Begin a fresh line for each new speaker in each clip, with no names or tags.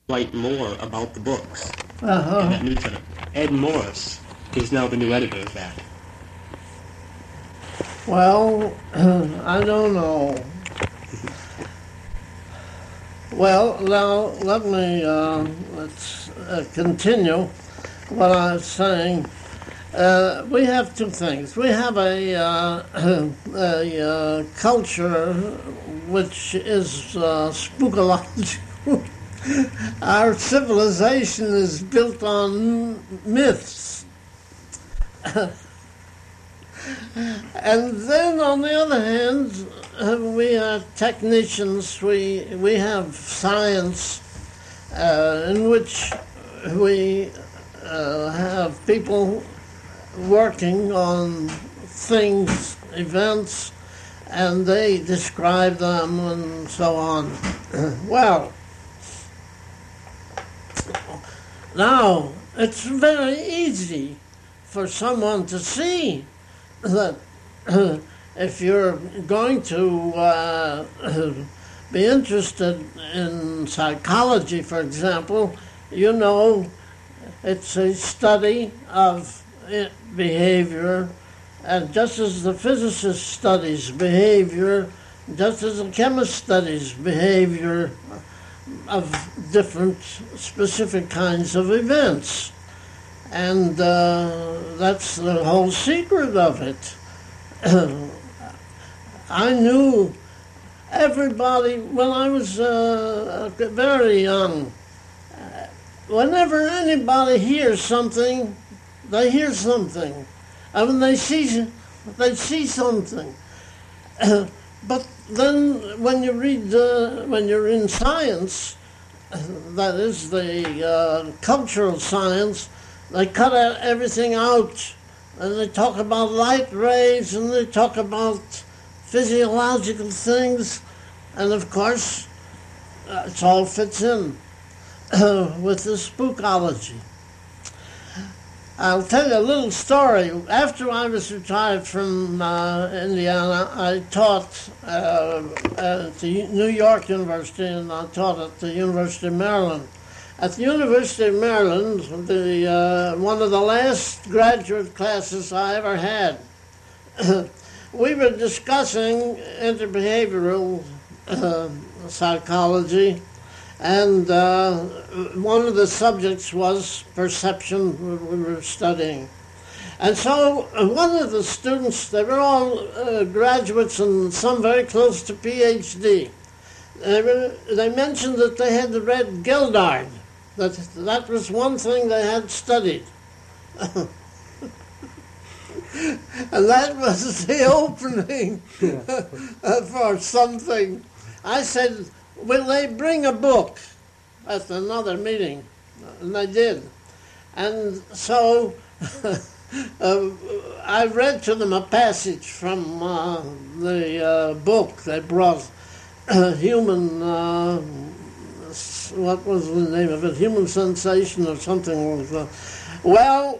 write more about the books in
Uh-huh.
that newsletter. Ed Morris is now the new editor of that.
Well, I don't know. Well, now let's continue what I was saying. We have two things. We have a culture which is spookological. Our civilization is built on myths. And then, on the other hand, we are technicians. We have science in which we have people working on things, events, and they describe them and so on. Well, now it's very easy for someone to see that if you're going to be interested in psychology, for example, you know it's a study of behavior, and just as the physicist studies behavior, just as the chemist studies behavior of different specific kinds of events. And that's the whole secret of it. I knew everybody when I was very young. Whenever anybody hears something, they hear something. And when they see something. But then when you read, when you're in science, that is the cultural science, they cut everything out, and they talk about light rays, and they talk about physiological things, and of course, it all fits in with the spookology. I'll tell you a little story. After I was retired from Indiana, I taught at the New York University, and I taught at the University of Maryland. At the University of Maryland, one of the last graduate classes I ever had, we were discussing interbehavioral psychology, and one of the subjects was perception we were studying. And so one of the students, they were all graduates and some very close to PhD. They mentioned that they had read Gildard. That was one thing they had studied. And that was the opening for something. I said, will they bring a book at another meeting? And they did. And so I read to them a passage from the book they brought, Human... what was the name of it? Human Sensation or something. Well,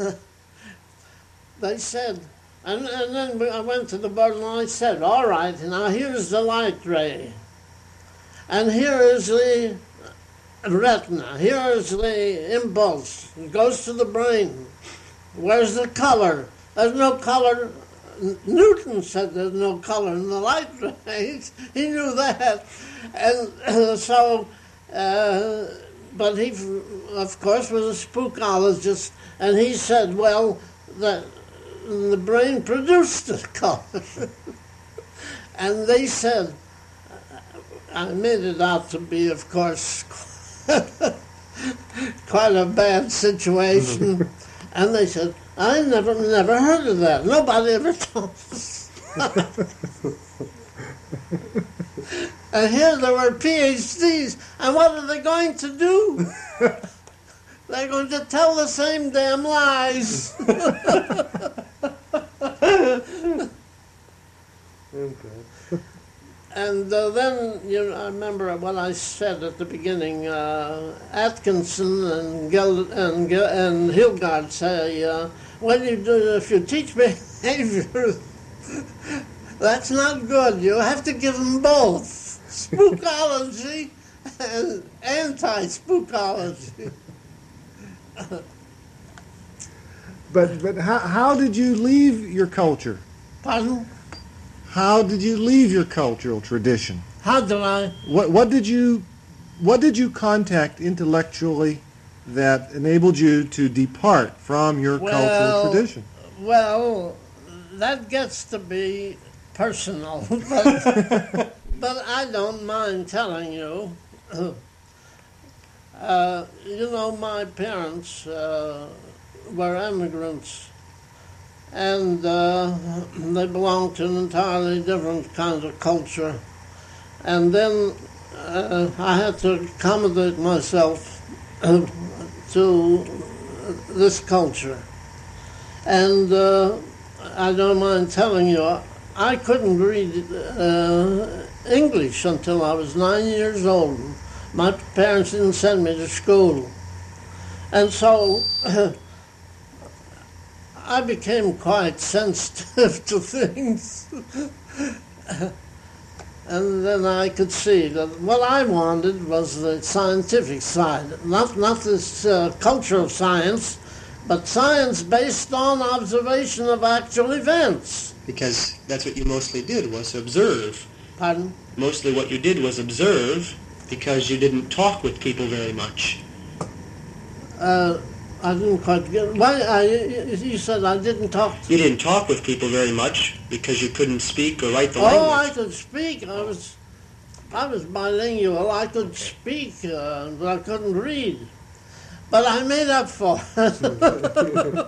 they said, and then I went to the board and I said, all right, now here's the light ray. And here is the retina. Here is the impulse. It goes to the brain. Where's the color? There's no color. Newton said there's no color in the light rays. He knew that. And so... but he, of course, was a spookologist, and he said, well, the brain produced the color. And they said, I made it out to be, of course, quite a bad situation. And they said, I never heard of that. Nobody ever told us. And here there were PhDs, and what are they going to do? They're going to tell the same damn lies.
Okay.
And then, I remember what I said at the beginning. Atkinson and Hilgard say, well, if you teach behavior, that's not good. You have to give them both, spookology and anti-spookology.
But how did you leave your culture?
Pardon?
How did you leave your cultural tradition?
How did I?
What did you contact intellectually that enabled you to depart from your cultural tradition?
Well, that gets to be personal, but, but I don't mind telling you. My parents were immigrants, and they belonged to an entirely different kind of culture. And then I had to accommodate myself to this culture. And I don't mind telling you, I couldn't read English until I was 9 years old. My parents didn't send me to school. And so I became quite sensitive to things. And then I could see that what I wanted was the scientific side, not this culture of science, but science based on observation of actual events.
Because that's what you mostly did, was observe.
Pardon?
Mostly what you did was observe, because you didn't talk with people very much.
I didn't quite get... Why? You said I didn't talk...
You didn't talk with people very much because you couldn't speak or write the language.
Oh, I could speak. I was bilingual. I could speak, but I couldn't read. But I made up for it.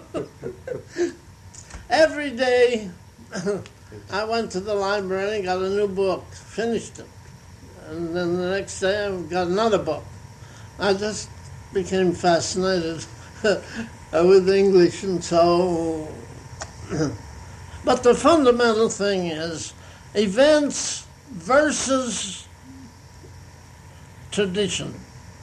Every day I went to the library and got a new book, finished it. And then the next day I got another book. I just became fascinated with English, and so... But the fundamental thing is events versus tradition.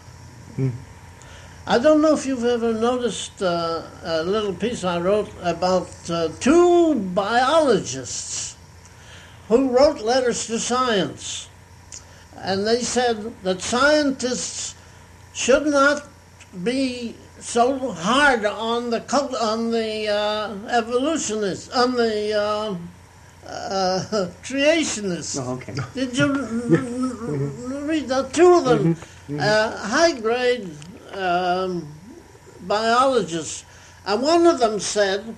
I don't know if you've ever noticed a little piece I wrote about two biologists who wrote letters to science. And they said that scientists should not be so hard on the evolutionists, on the creationists.
Oh, okay.
Did you read that? Two of them, high-grade biologists, and one of them said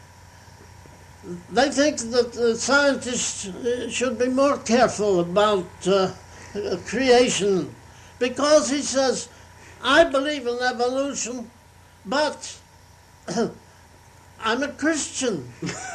they think that scientists should be more careful about creation, because he says, I believe in evolution, but I'm a Christian.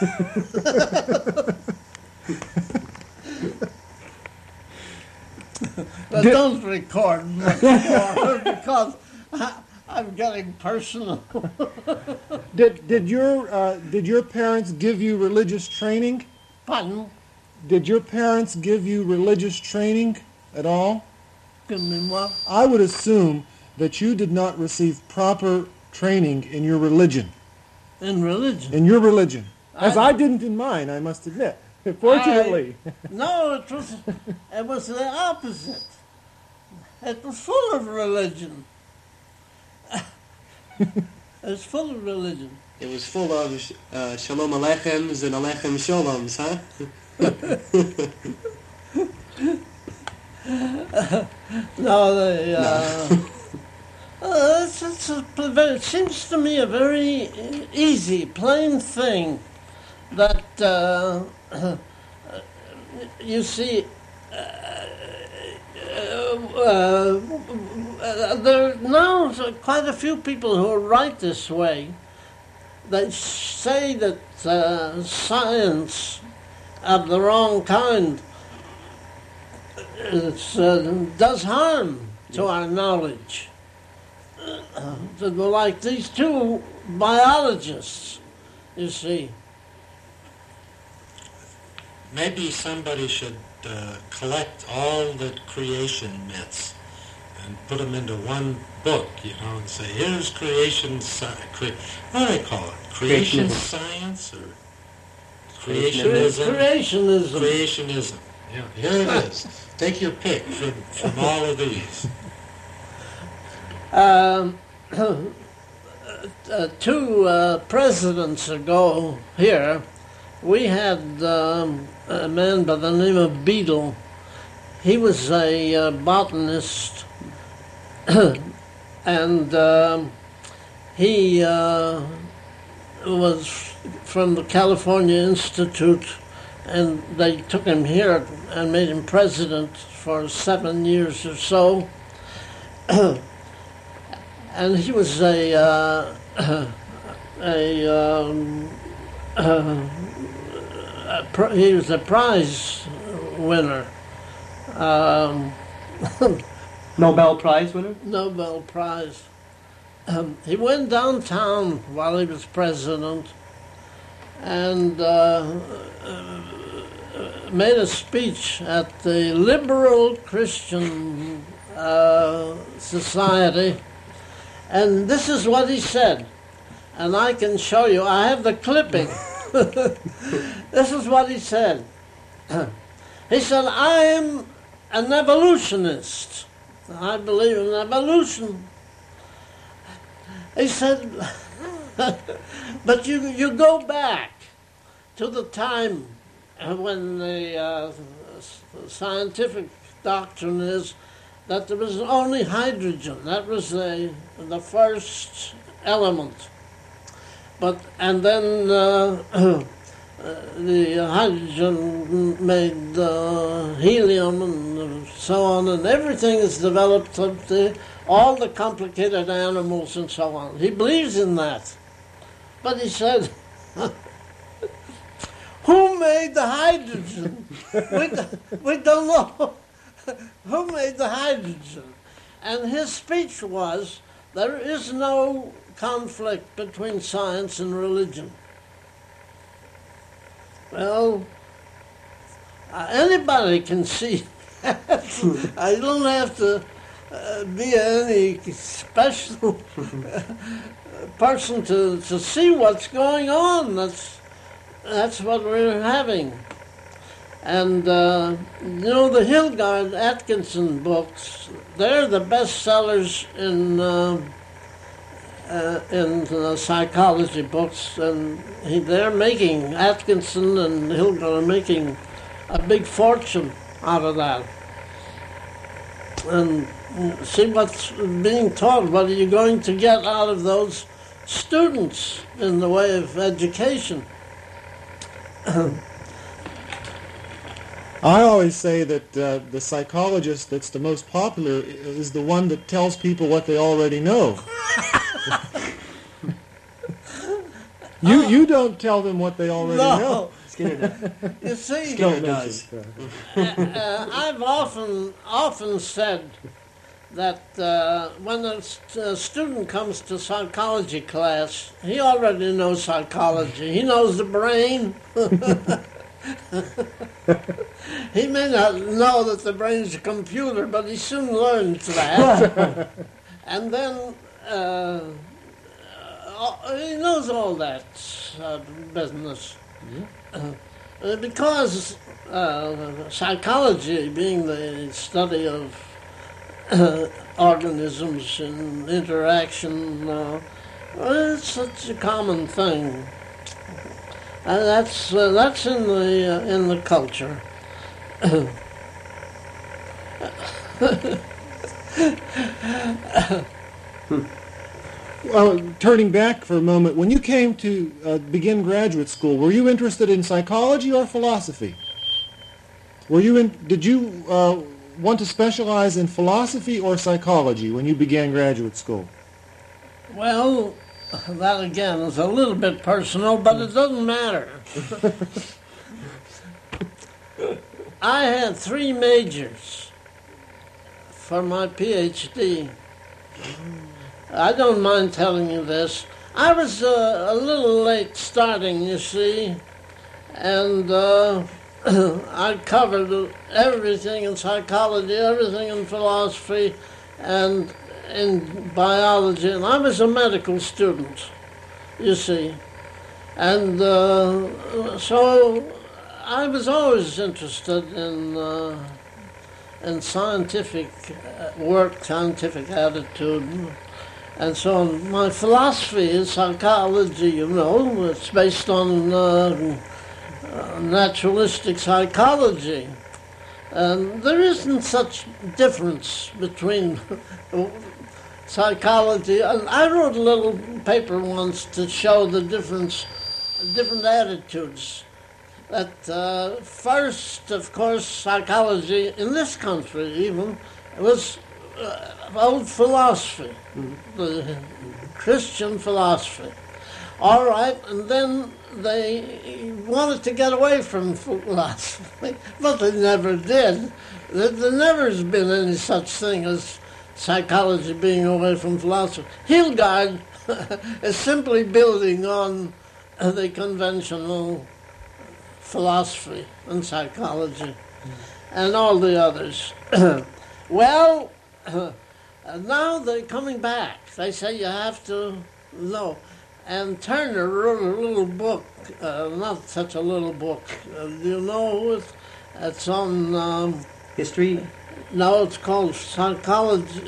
But don't record much more because I'm getting personal.
Did your parents give you religious training?
Pardon?
Did your parents give you religious training at all?
Give me what?
I would assume that you did not receive proper training in your religion.
In religion?
In your religion. As I didn't in mine, I must admit. Fortunately.
No, it was the opposite. It was full of religion. It was full of religion.
It was full of shalom alechems and alechem shaloms, huh?
It seems to me a very easy, plain thing that, you see, there are now quite a few people who write this way. They say that science of the wrong kind does harm to our knowledge. Like these two biologists, you see.
Maybe somebody should collect all the creation myths and put them into one book, and say, here's creation, what do they call it? Creation science or creationism?
Creationism.
Creationism. Yeah, here it is. Take your pick from all of these.
Two presidents ago here, we had a man by the name of Beadle. He was a botanist, and he was from the California Institute, and they took him here and made him president for 7 years or so. And he was he was a prize winner.
Nobel Prize winner?
Nobel Prize. He went downtown while he was president and made a speech at the Liberal Christian Society, and this is what he said, and I can show you. I have the clipping. This is what he said. He said, "I am an evolutionist. I believe in evolution." He said, "But you go back to the time when the scientific doctrine is that there was only hydrogen. That was the first element. And then the hydrogen made helium and so on, and everything is developed up to all the complicated animals and so on. He believes in that. But he said, who made the hydrogen? We don't know. Who made the hydrogen?" And his speech was, there is no conflict between science and religion. Well, anybody can see that. I don't have to be any special person to see what's going on. That's what we're having. And, the Hilgard Atkinson books, they're the best sellers in psychology books, and they're making, Atkinson and Hilgard are making a big fortune out of that. And see what's being taught. What are you going to get out of those students in the way of education?
I always say that the psychologist that's the most popular is the one that tells people what they already know. You don't tell them what they already know.
Skinner does.
You see,
Skinner does.
I've often said that when a student comes to psychology class, he already knows psychology. He knows the brain. He may not know that the brain's a computer, but he soon learns that. And then he knows all that business. Because psychology, being the study of organisms and interaction, it's such a common thing. That's in the culture.
Well, turning back for a moment, when you came to begin graduate school, were you interested in psychology or philosophy? Did you want to specialize in philosophy or psychology when you began graduate school?
Well, that again is a little bit personal, but it doesn't matter. I had 3 majors for my PhD. I don't mind telling you this. I was a little late starting, you see, and I covered everything in psychology, everything in philosophy, and in biology, and I was a medical student, you see. And so I was always interested in scientific work, scientific attitude, and so on. My philosophy is psychology, you know. It's based on naturalistic psychology. And there isn't such difference between psychology. And I wrote a little paper once to show the different attitudes. That first, of course, psychology in this country even was old philosophy, the Christian philosophy. All right, and then they wanted to get away from philosophy, but they never did. There never has been any such thing as psychology being away from philosophy. Hildegard is simply building on the conventional philosophy and psychology and all the others. Well, now they're coming back. They say you have to know. And Turner wrote a little book, not such a little book. Do you know it's on...
History?
No, it's called Psychology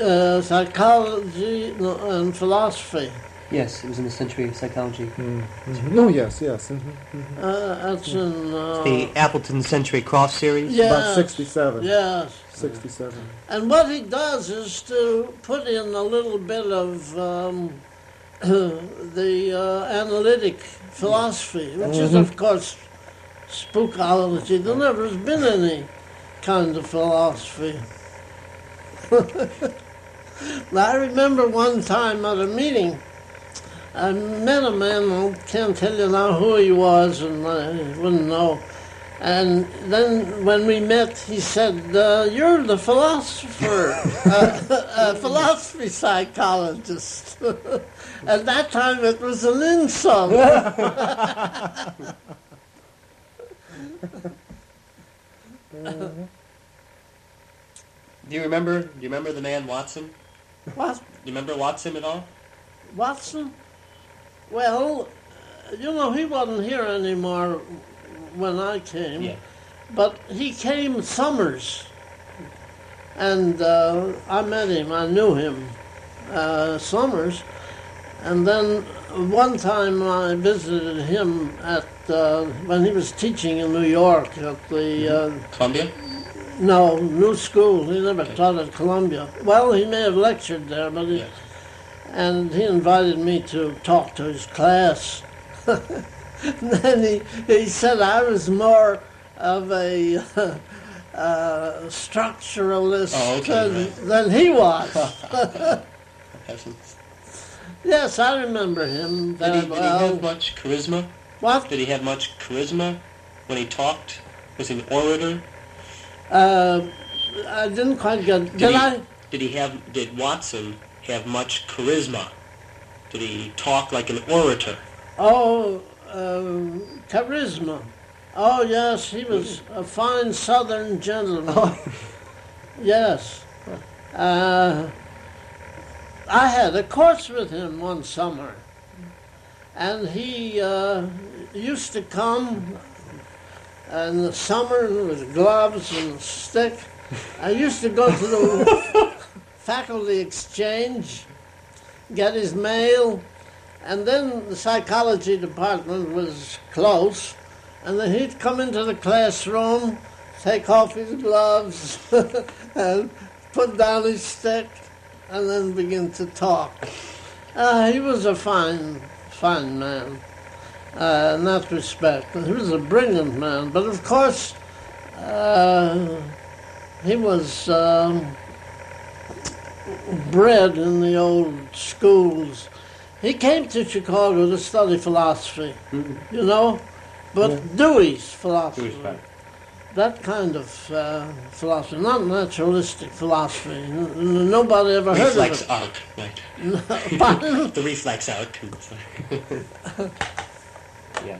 and Philosophy.
Yes, it was in the Century of Psychology.
Oh, yes.
That's in...
The Appleton Century Cross series?
Yes,
About 67.
Yes.
67.
And what he does is to put in a little bit of the analytic philosophy, which is, of course, spookology. There never has been any kind of philosophy. I remember one time at a meeting, I met a man, I can't tell you now who he was, and I wouldn't know. And then when we met, he said, "You're the philosopher, philosophy psychologist." At that time, it was an insult.
Do you remember the man Watson?
What?
Do you remember Watson at all?
Watson? Well, you know, he wasn't here anymore when I came.
Yeah.
But he came summers. And I met him, I knew him, summers. And then one time I visited him at when he was teaching in New York at the...
Columbia?
No, New School. He never taught at Columbia. Well, he may have lectured there, but he...
Yes.
And he invited me to talk to his class. And then he said I was more of a structuralist than he was. Yes, I remember him
Did
very
he
well.
have much charisma?
What?
Did he have much charisma when he talked? Was he an orator?
I didn't quite get...
Did Watson have much charisma? Did he talk like an orator?
Oh, charisma. Oh, yes, he was a fine Southern gentleman. Yes. I had a course with him one summer, and he used to come in the summer with gloves and a stick. I used to go to the faculty exchange, get his mail, and then the psychology department was close, and then he'd come into the classroom, take off his gloves, and put down his stick, and then begin to talk. He was a fine man in that respect. He was a brilliant man, but of course, he was bred in the old schools. He came to Chicago to study philosophy, you know, but Dewey's philosophy. That kind of philosophy, not naturalistic philosophy. Nobody ever heard of it.
Reflex arc, right?
Pardon?
The reflex arc.
Yeah.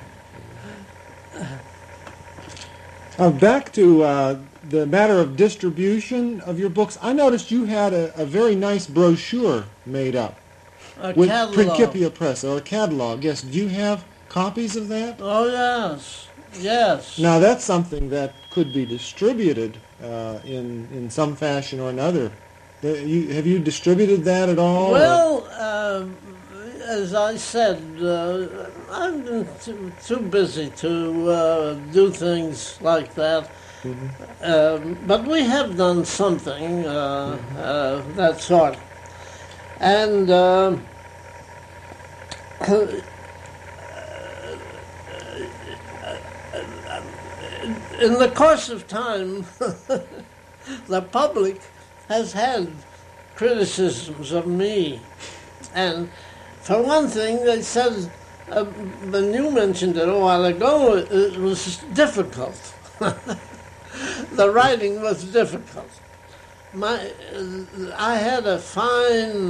Back to the matter of distribution of your books. I noticed you had a very nice brochure made up
A
with
catalog.
Principia Press, or a catalog. Yes, do you have copies of that?
Oh, yes. Yes.
Now that's something that could be distributed in some fashion or another. Have you distributed that at all?
Well, as I said, I've been too busy to do things like that. But we have done something that sort. And in the course of time, the public has had criticisms of me. And for one thing, they said, when you mentioned it a while ago, it was difficult. The writing was difficult. I had a fine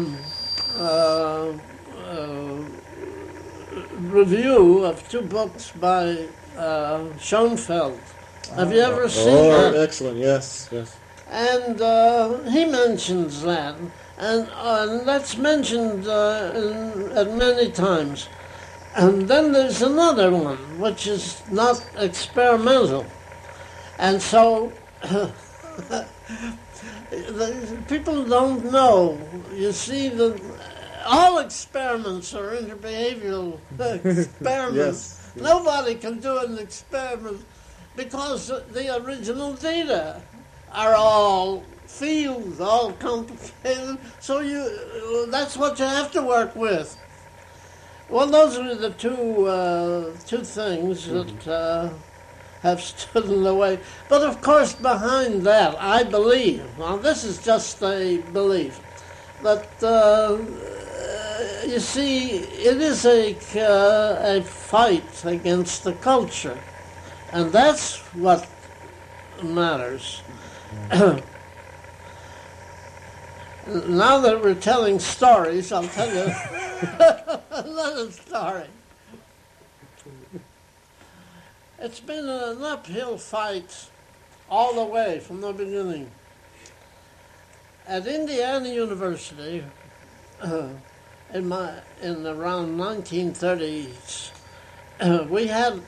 review of two books by Schoenfeld. Have you ever seen that?
Excellent, yes.
And he mentions that. And that's mentioned at many times. And then there's another one, which is not experimental. And so people don't know. You see, all experiments are interbehavioral experiments.
Yes.
Nobody can do an experiment because the original data are all fields, all complicated. So that's what you have to work with. Well, those are the two things that have stood in the way. But of course, behind that, I believe, now this is just a belief, that you see, it is a fight against the culture, and that's what matters. Now that we're telling stories, I'll tell you another story. It's been an uphill fight all the way from the beginning. At Indiana University, in around 1930s, we had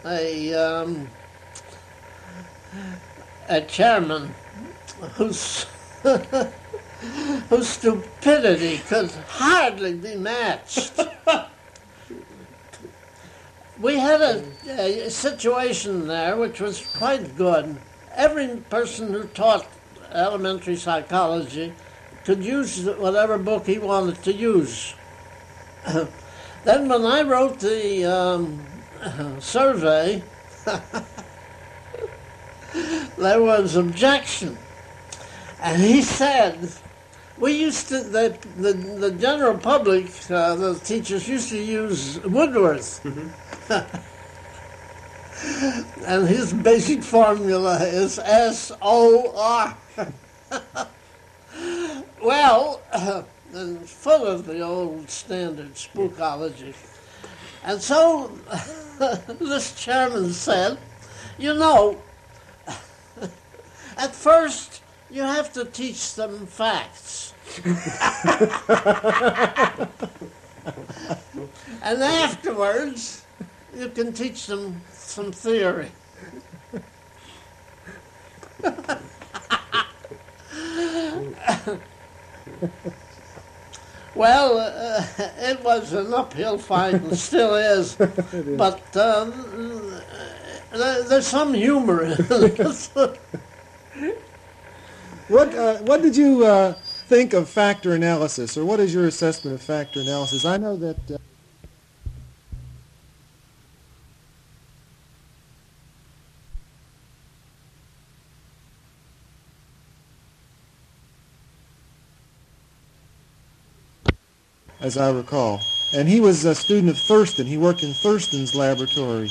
a chairman whose stupidity could hardly be matched. We had a situation there which was quite good. Every person who taught elementary psychology could use whatever book he wanted to use. Then when I wrote the survey, there was objection. And he said, we used to, the general public, the teachers used to use Woodworth. And his basic formula is SOR. Well, and full of the old standard spookology. And so this chairman said, you know, at first you have to teach them facts. And afterwards, you can teach them some theory. Well, it was an uphill fight and still is, but there's some humor in it.
What did you think of factor analysis, or what is your assessment of factor analysis? I know that as I recall, and he was a student of Thurston. He worked in Thurston's laboratory,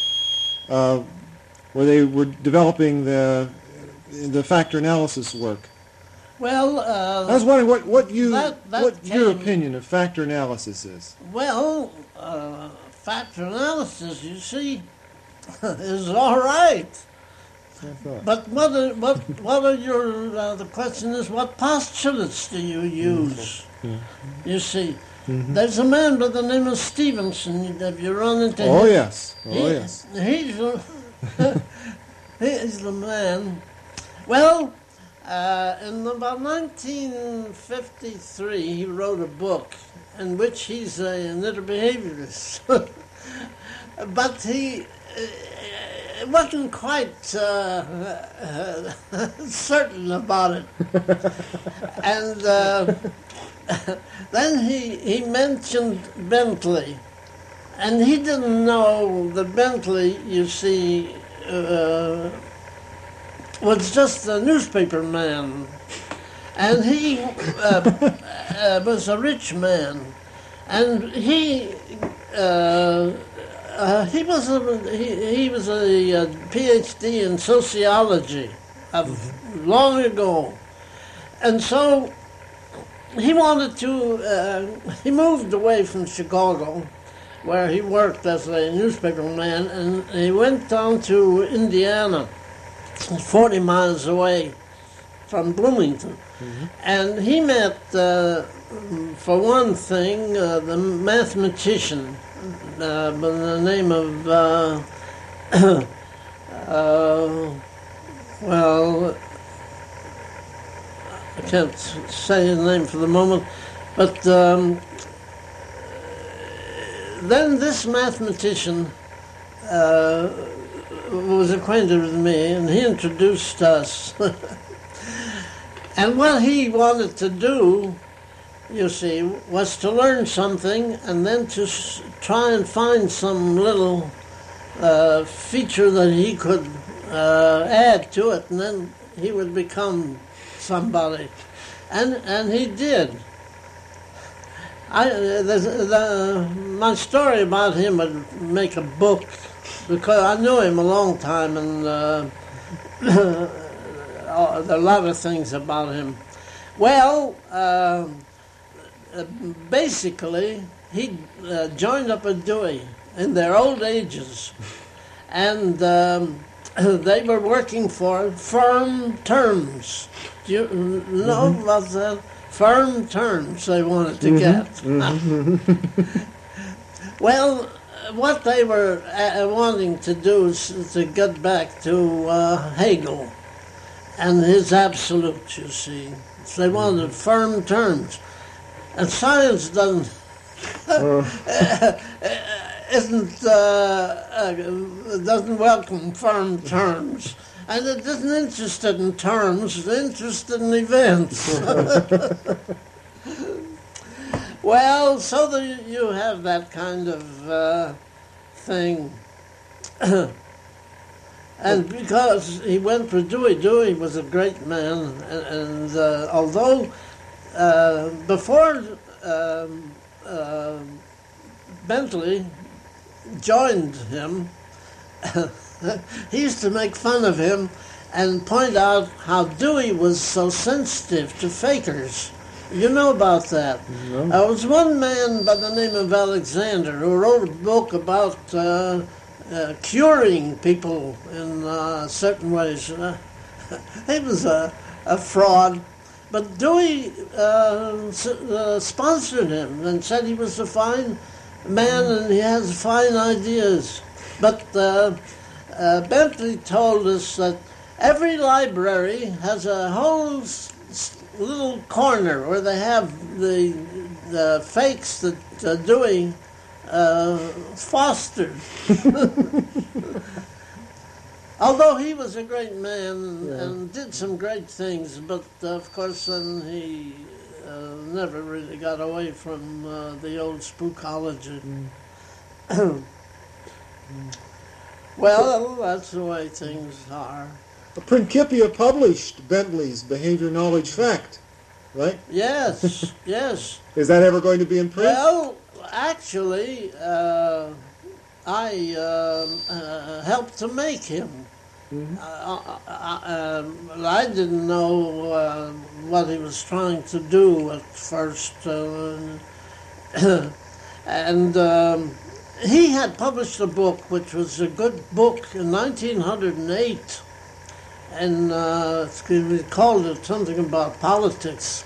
where they were developing the factor analysis work.
Well,
I was wondering what your opinion of factor analysis is.
Well, factor analysis, you see, is all right.
I thought.
But what are your, the question is, what postulates do you use? You see, there's a man by the name of Stevenson. Have you run into him?
Oh, yes. Oh,
He-
yes.
He's the man. Well, in about 1953, he wrote a book in which he's an interbehaviorist. But he wasn't quite certain about it. And then he mentioned Bentley. And he didn't know that Bentley, you see, was just a newspaper man. And he was a rich man. And he was a PhD in sociology long ago. And so he wanted to, he moved away from Chicago, where he worked as a newspaper man, and he went down to Indiana, 40 miles away from Bloomington. And he met, for one thing, the mathematician by the name of, well, I can't say his name for the moment, but then this mathematician was acquainted with me, and he introduced us. And what he wanted to do, you see, was to learn something and then to try and find some little feature that he could add to it, and then he would become somebody. And he did. My story about him would make a book, because I knew him a long time, and there are a lot of things about him. Well, basically, he joined up with Dewey in their old ages, and they were working for firm terms. Do you know about that? Firm terms they wanted to get. Well, what they were wanting to do is to get back to Hegel and his absolutes, you see. So they wanted firm terms. And science doesn't doesn't welcome firm terms, and it isn't interested in terms; it's interested in events. Well, so that you have that kind of thing, and because he went for Dewey was a great man, and although. Before Bentley joined him, he used to make fun of him and point out how Dewey was so sensitive to fakers. You know about that?
No.
There was one man by the name of Alexander who wrote a book about curing people in certain ways. He was a fraud. But Dewey sponsored him and said he was a fine man and he has fine ideas. But Bentley told us that every library has a whole little corner where they have the fakes that Dewey fostered. Although he was a great man and did some great things, but of course then he never really got away from the old spookology. Well, that's the way things are.
Principia published Bentley's Behavior Knowledge Fact, right?
Yes, yes.
Is that ever going to be in print?
Well, actually, I helped to make him. I didn't know what he was trying to do at first, and he had published a book which was a good book in 1908 and we called it something about politics.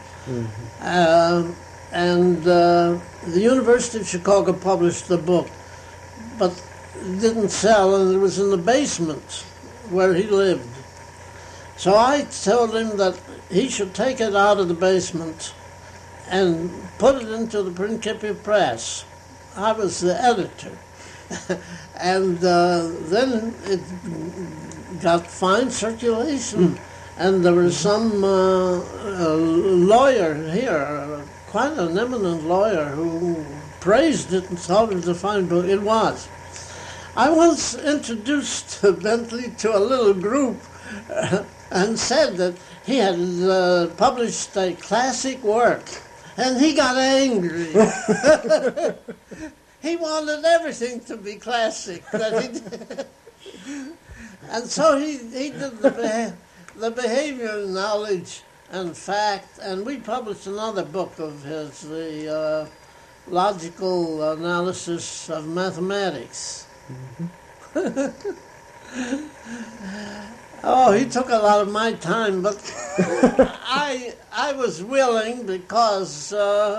And the University of Chicago published the book, but it didn't sell, and it was in the basement where he lived. So I told him that he should take it out of the basement and put it into the Principia Press. I was the editor. And then it got fine circulation. And there was some lawyer here, quite an eminent lawyer, who praised it and thought it was a fine book. It was. I once introduced Bentley to a little group and said that he had published a classic work, and he got angry. He wanted everything to be classic that he did. And so he did the behavior, knowledge, and fact, and we published another book of his, the logical analysis of mathematics. Oh, he took a lot of my time, but I was willing because,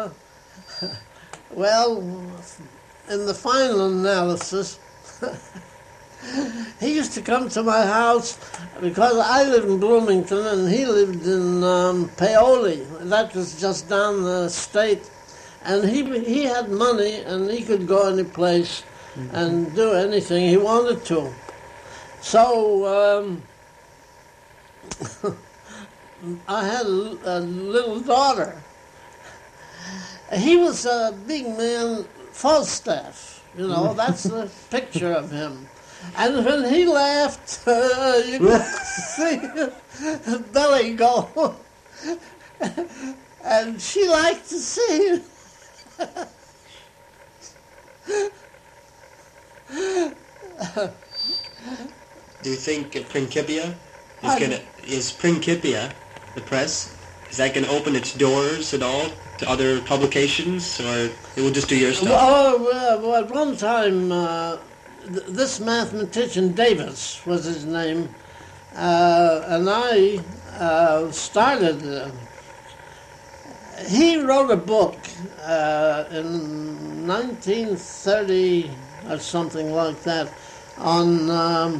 well, in the final analysis, he used to come to my house because I lived in Bloomington and he lived in Paoli. That was just down the state. And he had money and he could go any place and do anything he wanted to. So I had a little daughter. He was a big man, Falstaff, you know, that's the picture of him. And when he laughed, you could see his belly go. And she liked to see it.
Do you think Principia is Principia, the press, is that going to open its doors at all to other publications, or it will just do your stuff?
Well, at one time, this mathematician, Davis was his name, and I started. He wrote a book in 1930 or something like that on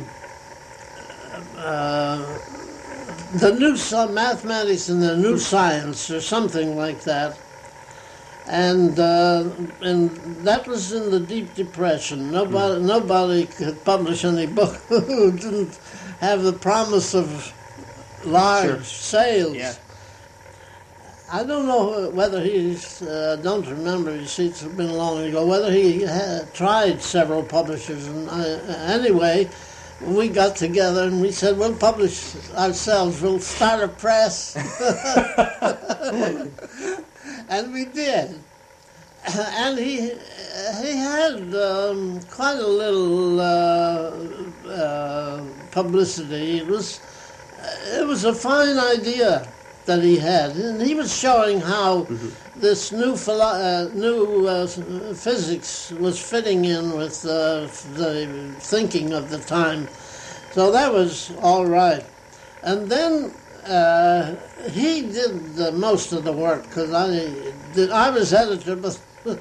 the new mathematics and the new science, or something like that. And that was in the Deep Depression. Nobody could publish any book who didn't have the promise of large sales.
Yeah.
I don't know whether he's, don't remember, you see, it's been long ago, whether he had tried several publishers. And anyway, we got together and we said, we'll publish ourselves, we'll start a press. And we did. And he had quite a little publicity. It was a fine idea that he had, and he was showing how this new physics was fitting in with the thinking of the time. So that was all right. And then he did most of the work, because I was editor, but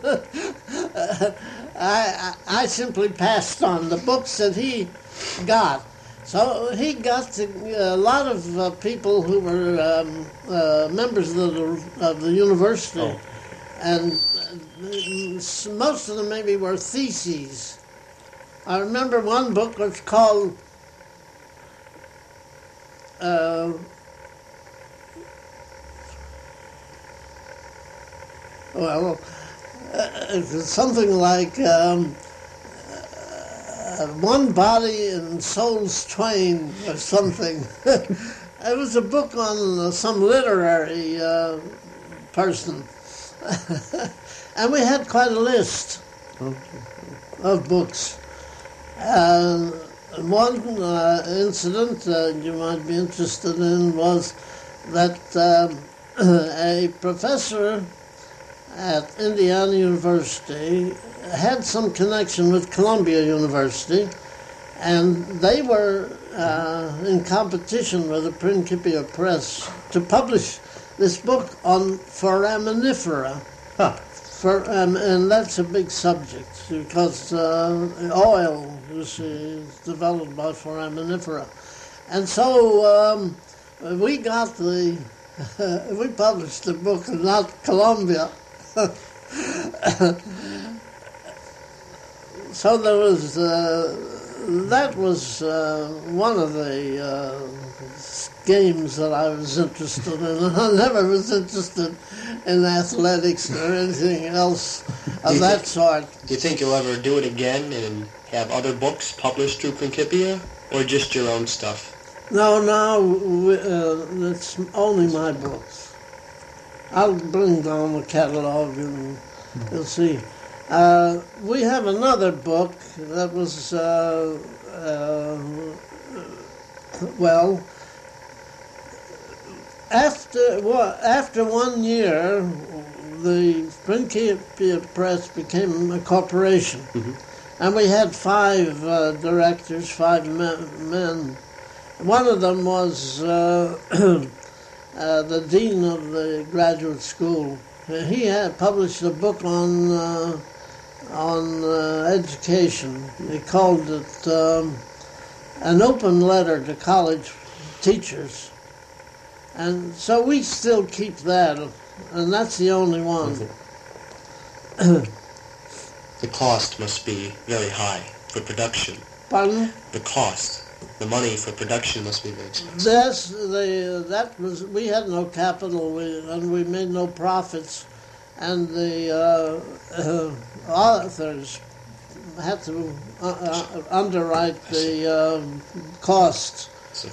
I simply passed on the books that he got. So he got a lot of people who were members of the university, and most of them maybe were theses. I remember one book was called it was something like One Body and Souls Twain or something. It was a book on some literary person. And we had quite a list of books. One incident you might be interested in was that a professor at Indiana University had some connection with Columbia University, And they were in competition with the Principia Press to publish this book on foraminifera.
Huh.
And that's a big subject because oil is developed by foraminifera. And so we got we published the book, not Columbia. So there was, that was one of the games that I was interested in. I never was interested in athletics or anything else of that sort.
Do you think you'll ever do it again and have other books published through Principia, or just your own stuff?
No, it's only my books. I'll bring down the catalog and you'll see. We have another book that was, after 1 year, the Principia Press became a corporation.
Mm-hmm.
And we had 5 directors, 5 men. One of them was the dean of the graduate school. He had published a book on education. He called it An Open Letter to College Teachers. And so we still keep that, and that's the only one.
The cost must be very high for production.
Pardon?
The cost, the money for production must be very expensive.
Yes, we had no capital, and we made no profits, and the authors had to underwrite the costs.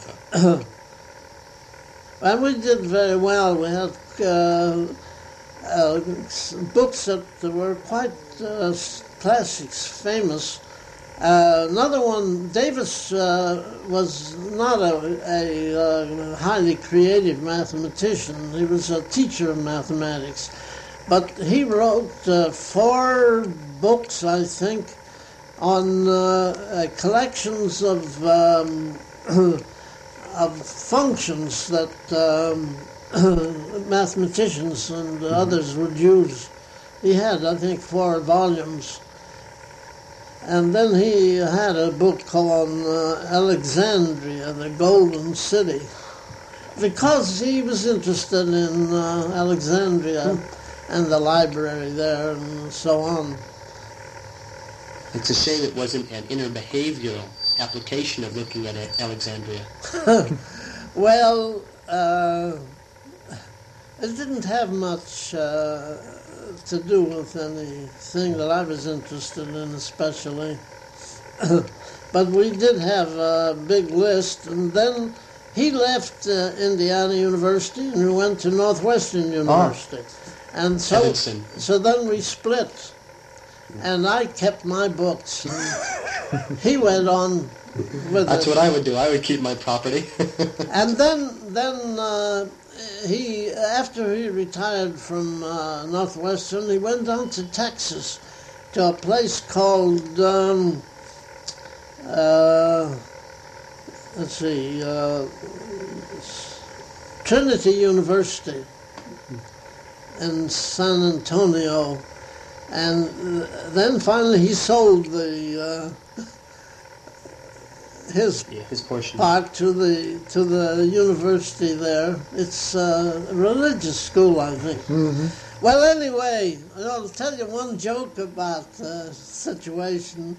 And we did very well. We had books that were quite classics, famous. Another one, Davis was not a highly creative mathematician. He was a teacher of mathematics. But he wrote 4 books, I think, on collections of functions that mathematicians and others would use. He had, I think, 4 volumes. And then he had a book called Alexandria, the Golden City, because he was interested in Alexandria and the library there and so on.
It's a shame it wasn't an interbehavioral application of looking at Alexandria.
Well, it didn't have much to do with anything that I was interested in especially. But we did have a big list, and then he left Indiana University and we went to Northwestern University. And so then we split. And I kept my books. He went on with
That's
it.
what I would do. I would keep my property.
And then he, after he retired from Northwestern, he went down to Texas to a place called, Trinity University in San Antonio. And then finally he sold his
portion
part to the university there. It's a religious school, I think.
Mm-hmm.
Well, anyway, I'll tell you one joke about the situation.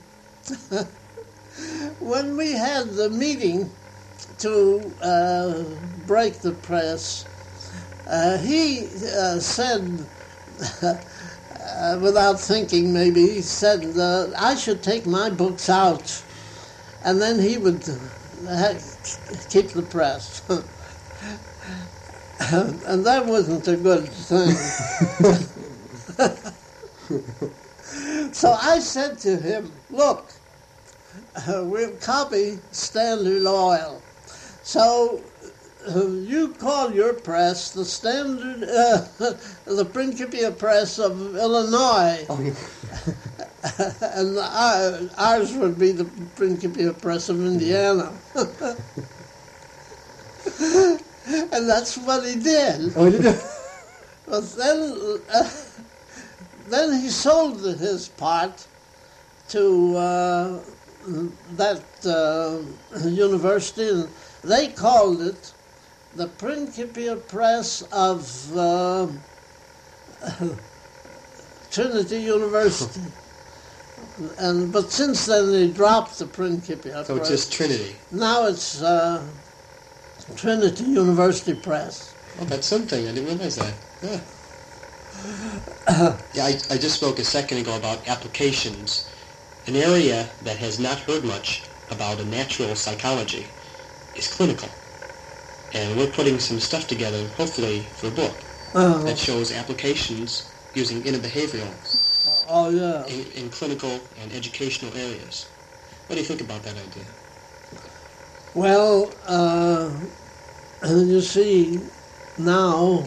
When we had the meeting to break the press, he said, without thinking maybe, he said, I should take my books out, and then he would keep the press. And that wasn't a good thing. So I said to him, look, we'll copy Standard Oil. So you call your press the Standard, the Principia Press of Illinois. and ours would be the Principia Press of Indiana. And that's what he did.
Oh, did you?
But then he sold his part to that university, and they called it the Principia Press of Trinity University. But since then they dropped the Principia
So
Press.
it's just Trinity.
Now it's Trinity University Press.
Oh, that's something. I didn't realize that. Yeah. Yeah, I just spoke a second ago about applications. An area that has not heard much about in natural psychology is clinical. And we're putting some stuff together, hopefully, for a book that shows applications using interbehavioral
Oh, yeah.
in clinical and educational areas. What do you think about that idea?
Well, you see, now,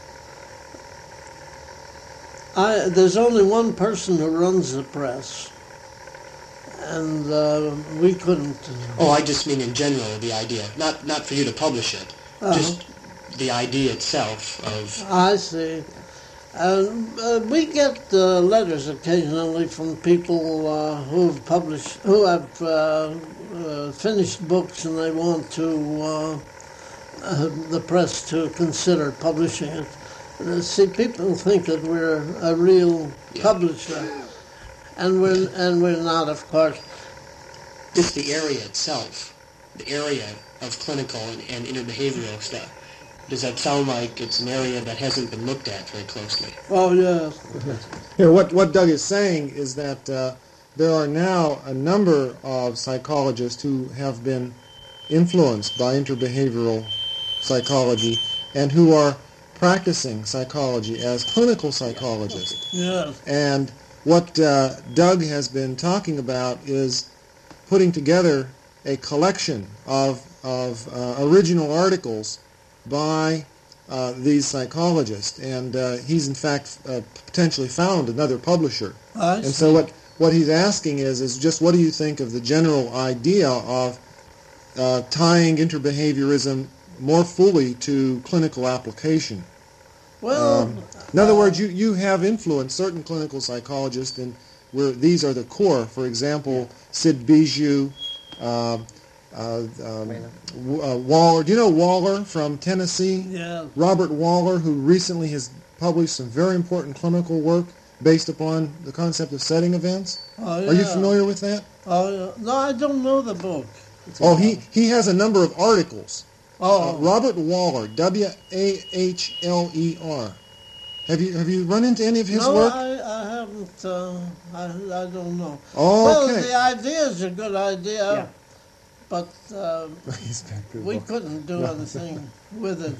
there's only one person who runs the press, and we couldn't.
Oh, I just mean in general, the idea. Not for you to publish it, just the idea itself of...
I see. We get letters occasionally from people who have finished books, and they want to the press to consider publishing it. See, people think that we're a real publisher, and we're not, of course.
Just the area itself, the area of clinical and interbehavioral stuff. Does that sound like it's an area that hasn't been looked at very closely?
Oh, yes.
Here, what Doug is saying is that there are now a number of psychologists who have been influenced by interbehavioral psychology and who are practicing psychology as clinical psychologists.
Yes.
And what Doug has been talking about is putting together a collection of original articles by these psychologists, and he's in fact potentially found another publisher. And so what he's asking is just what do you think of the general idea of tying interbehaviorism more fully to clinical application?
Well,
in other words, you have influenced certain clinical psychologists, and where these are the core. For example, Sid Bijou, Waller. Do you know Waller from Tennessee?
yeah.
Robert Waller, who recently has published some very important clinical work based upon the concept of setting events.
Oh, yeah.
Are you familiar with that?
Oh, yeah. No, I don't know the book.
Oh, he has a number of articles.
Oh,
Robert Waller, Wahler. Have you run into any of his
no,
work?
I haven't. I don't know.
Oh,
Well,
okay.
the idea is a good idea,
Yeah.
but
He's back to the
we
book.
couldn't do anything with it.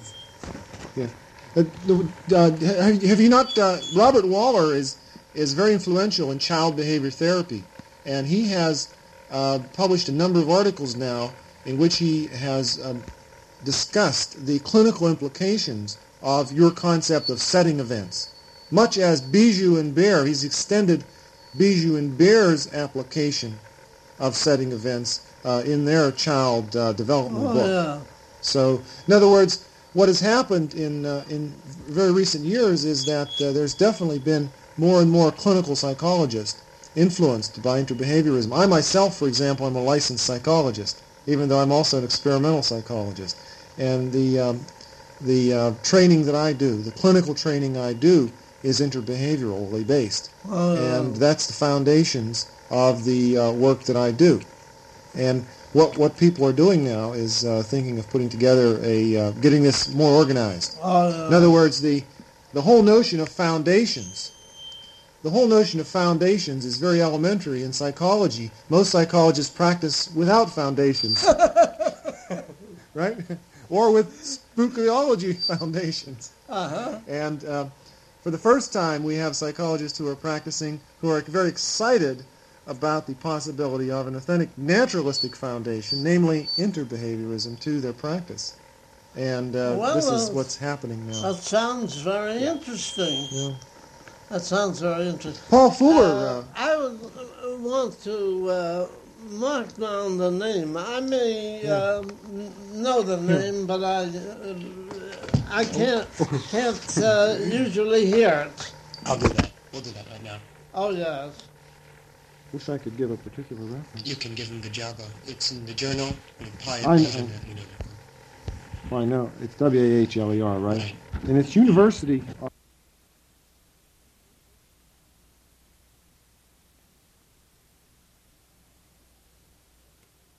Have you not? Robert Waller is very influential in child behavior therapy, and he has published a number of articles now in which he has discussed the clinical implications of your concept of setting events. Much as Bijou and Baer, he's extended Bijou and Baer's application of setting events in their child development
Oh,
book.
yeah.
So, in other words, what has happened in very recent years is that there's definitely been more and more clinical psychologists influenced by interbehaviorism. I myself, for example, am a licensed psychologist, even though I'm also an experimental psychologist. And the training that I do, the clinical training I do, is interbehaviorally based. And that's the foundations of the work that I do. And what people are doing now is thinking of putting together getting this more organized. In other words, the whole notion of foundations. The whole notion of foundations is very elementary in psychology. Most psychologists practice without foundations, right? Or with spookyology foundations. And for the first time, we have psychologists who are practicing, who are very excited about the possibility of an authentic naturalistic foundation, namely interbehaviorism, to their practice. And this is what's happening now.
That sounds very interesting.
Yeah.
That sounds very interesting.
Paul Fuller.
I would want to mark down the name. I may know the name, but I can't usually hear it.
I'll do that. We'll do that right now.
Oh, yes.
Wish I could give a particular reference.
You can give him the Java. It's in the journal. You apply it.
I know.
and, you know.
Well, I know. It's WAHLER, right?
Right.
And it's university.